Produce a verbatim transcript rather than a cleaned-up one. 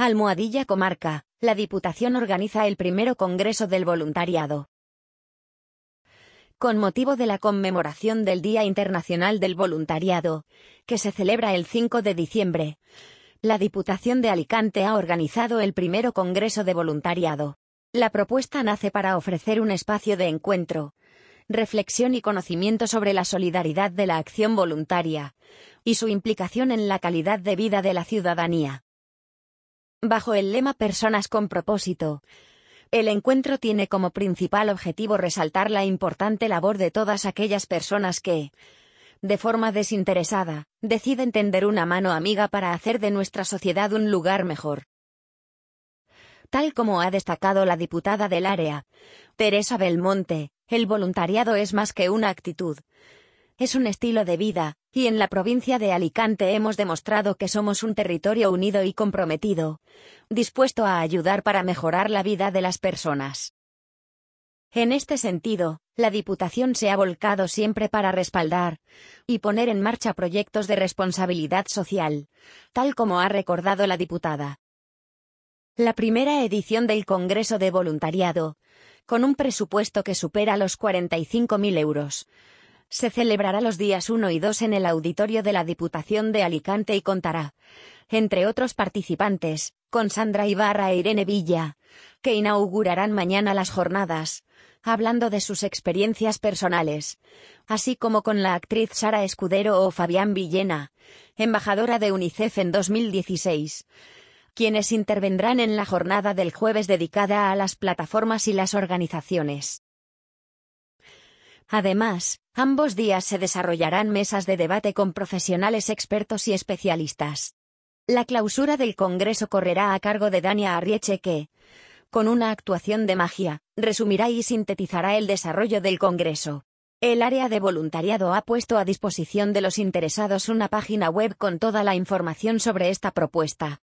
Almohadilla Comarca, la Diputación organiza el primero Congreso del Voluntariado. Con motivo de la conmemoración del Día Internacional del Voluntariado, que se celebra el cinco de diciembre, la Diputación de Alicante ha organizado el primero Congreso de Voluntariado. La propuesta nace para ofrecer un espacio de encuentro, reflexión y conocimiento sobre la solidaridad de la acción voluntaria y su implicación en la calidad de vida de la ciudadanía. Bajo el lema Personas con propósito, el encuentro tiene como principal objetivo resaltar la importante labor de todas aquellas personas que, de forma desinteresada, deciden tender una mano amiga para hacer de nuestra sociedad un lugar mejor. Tal como ha destacado la diputada del área, Teresa Belmonte, el voluntariado es más que una actitud. Es un estilo de vida, y en la provincia de Alicante hemos demostrado que somos un territorio unido y comprometido, dispuesto a ayudar para mejorar la vida de las personas. En este sentido, la Diputación se ha volcado siempre para respaldar y poner en marcha proyectos de responsabilidad social, tal como ha recordado la diputada. La primera edición del Congreso de Voluntariado, con un presupuesto que supera los cuarenta y cinco mil euros, se celebrará los días uno y dos en el auditorio de la Diputación de Alicante y contará, entre otros participantes, con Sandra Ibarra e Irene Villa, que inaugurarán mañana las jornadas, hablando de sus experiencias personales, así como con la actriz Sara Escudero o Fabián Villena, embajadora de UNICEF en dos mil dieciséis, quienes intervendrán en la jornada del jueves dedicada a las plataformas y las organizaciones. Además, ambos días se desarrollarán mesas de debate con profesionales expertos y especialistas. La clausura del Congreso correrá a cargo de Dania Arrieche que, con una actuación de magia, resumirá y sintetizará el desarrollo del Congreso. El área de voluntariado ha puesto a disposición de los interesados una página web con toda la información sobre esta propuesta.